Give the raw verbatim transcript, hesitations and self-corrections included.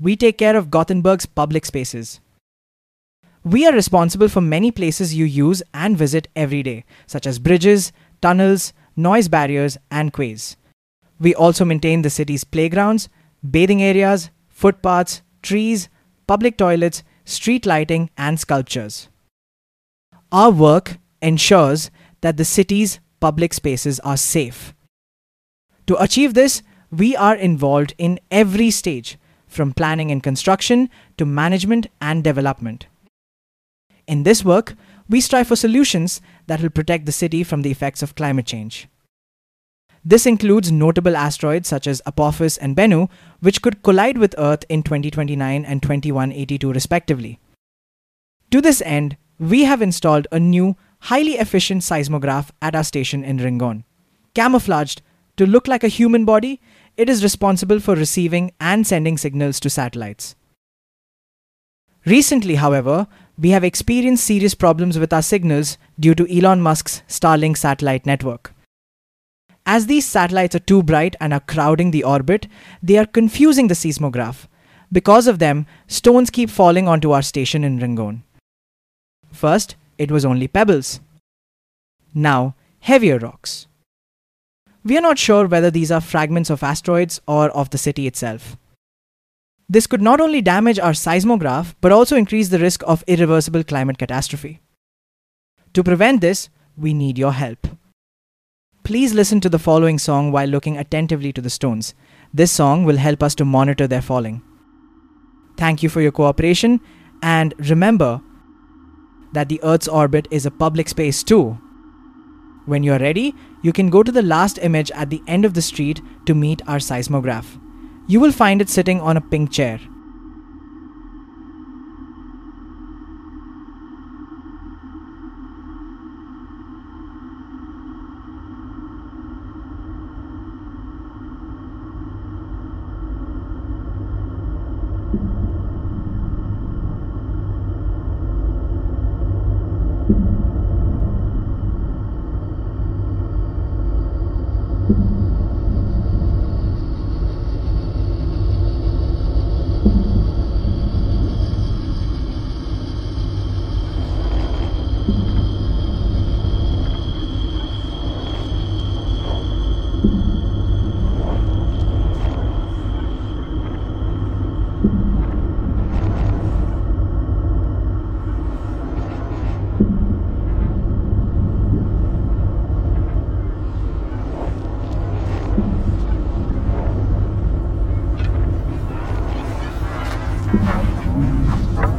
we take care of Gothenburg's public spaces. We are responsible for many places you use and visit every day, such as bridges, tunnels, noise barriers, and quays. We also maintain the city's playgrounds, bathing areas, footpaths, trees, public toilets, street lighting, and sculptures. Our work ensures that the city's public spaces are safe. To achieve this, we are involved in every stage, from planning and construction to management and development. In this work, we strive for solutions that will protect the city from the effects of climate change. This includes notable asteroids such as Apophis and Bennu, which could collide with Earth in twenty twenty-nine and twenty-one eighty-two respectively. To this end, we have installed a new, highly efficient seismograph at our station in Ringon. Camouflaged to look like a human body, it is responsible for receiving and sending signals to satellites. Recently, however, we have experienced serious problems with our signals due to Elon Musk's Starlink satellite network. As these satellites are too bright and are crowding the orbit, they are confusing the seismograph. Because of them, stones keep falling onto our station in Ringon. First, it was only pebbles. Now, heavier rocks. We are not sure whether these are fragments of asteroids or of the city itself. This could not only damage our seismograph, but also increase the risk of irreversible climate catastrophe. To prevent this, we need your help. Please listen to the following song while looking attentively to the stones. This song will help us to monitor their falling. Thank you for your cooperation, and remember that the Earth's orbit is a public space too. When you're ready, you can go to the last image at the end of the street to meet our seismograph. You will find it sitting on a pink chair. Thank you.